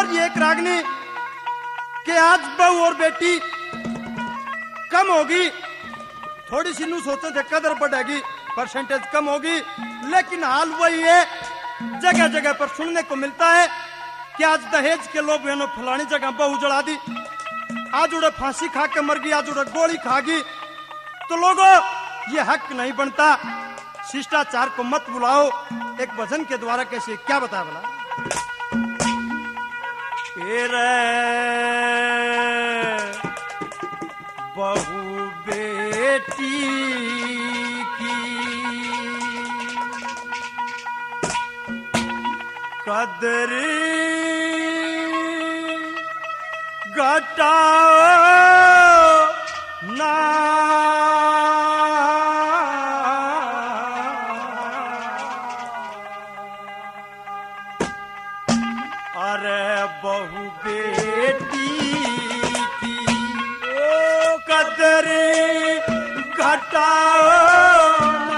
और ये एक रागनी कि आज बहू और बेटी कम होगी, थोड़ी सी नू सोचो थे कदर बढ़ेगी, परसेंटेज कम होगी, लेकिन हाल वही है। जगह जगह पर सुनने को मिलता है कि आज दहेज के लोग बहनों फलानी जगह बहू जला दी, आज उड़े फांसी खा के मर गई, आज उड़े गोली खागी। तो लोगों ये हक नहीं बनता, शिष्टाचार को मत बुलाओ। एक भजन के द्वारा कैसे क्या बताया बोला, बहू बेटी की कदर घटाओ ना, अरे बहू बेटी की ओ कदर घटाओ ना,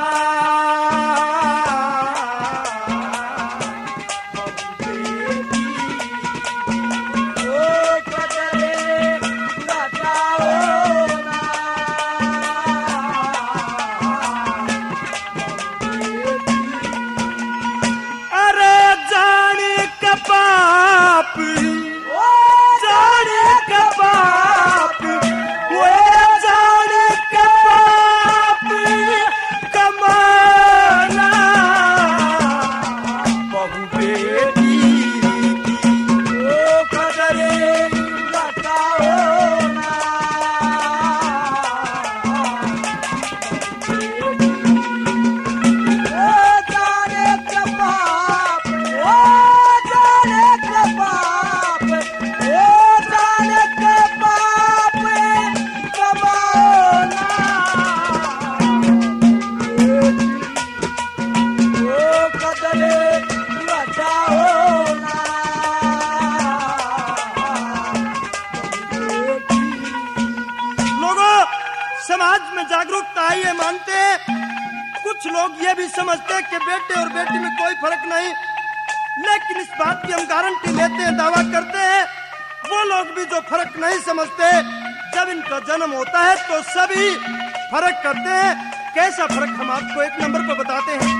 समाज में जागरूकता आई है मानते हैं। कुछ लोग ये भी समझते हैं कि बेटे और बेटी में कोई फर्क नहीं, लेकिन इस बात की हम गारंटी लेते हैं, दावा करते हैं, वो लोग भी जो फर्क नहीं समझते, जब इनका जन्म होता है तो सभी फर्क करते हैं। कैसा फर्क हम आपको एक नंबर पर बताते हैं।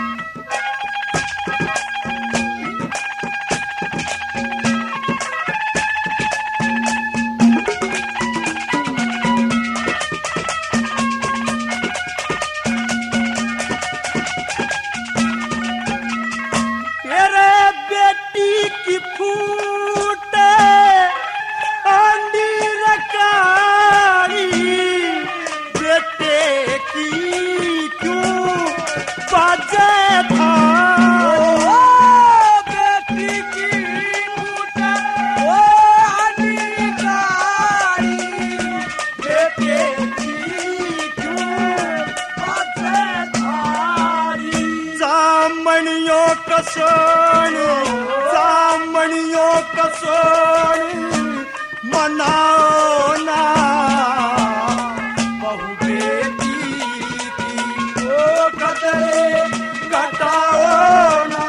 सामणियों का सोन मनाओ ना, बहू बेटी की ओ कदर घटाओ ना।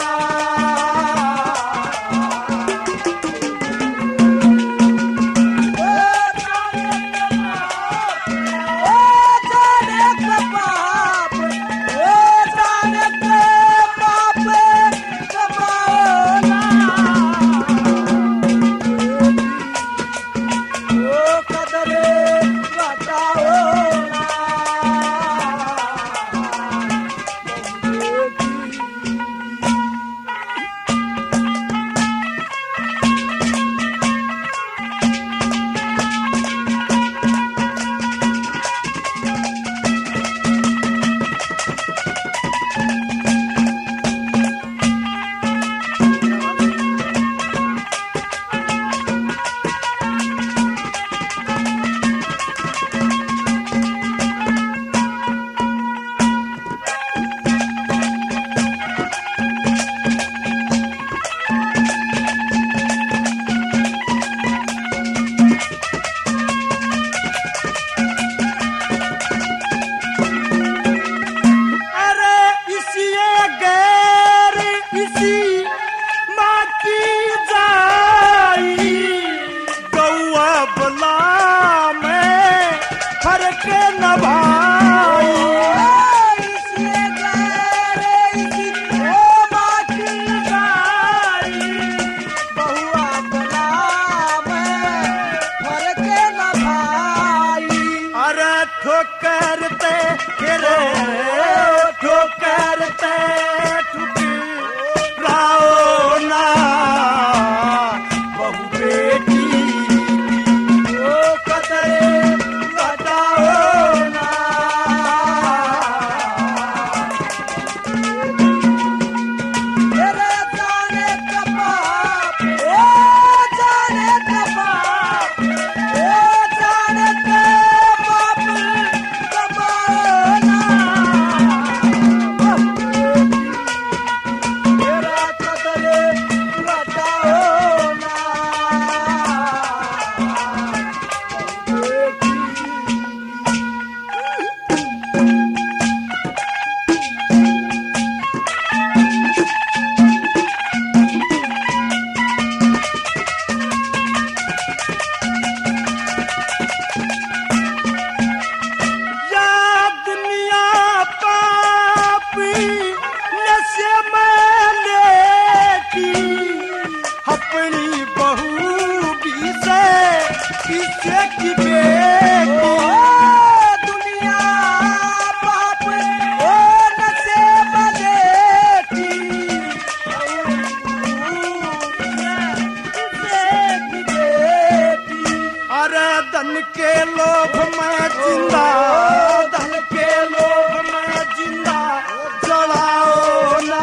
धन के लोभ में जिंदा, धन के लोभ में जिंदा जलाओ ना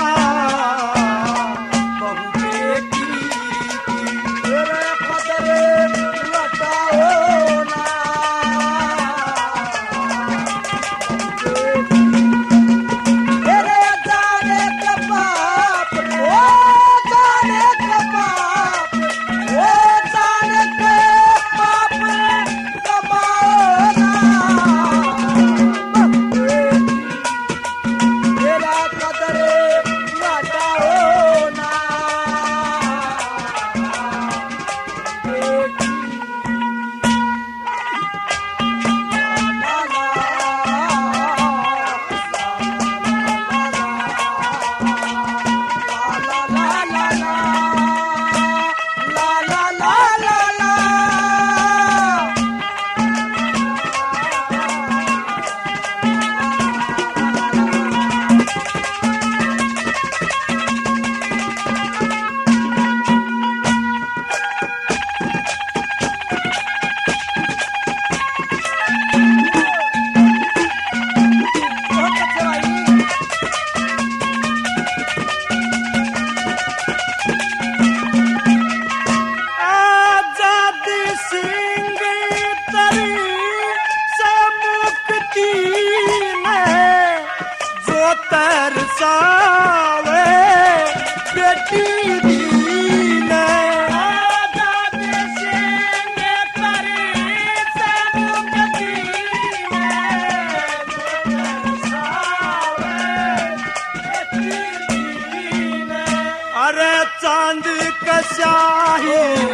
बहू बेटी तेरे कदरे लटाओ ना तेरे जाने के बाप ओ जाने के बाप ओ जाने के बाप कमाओ ना तेरा कदरे लटाओ ना तरसावे बेटी दीन आजादी सिंह तरी समुक्ति तरसावे बेटी दीन अरे चांद का शाही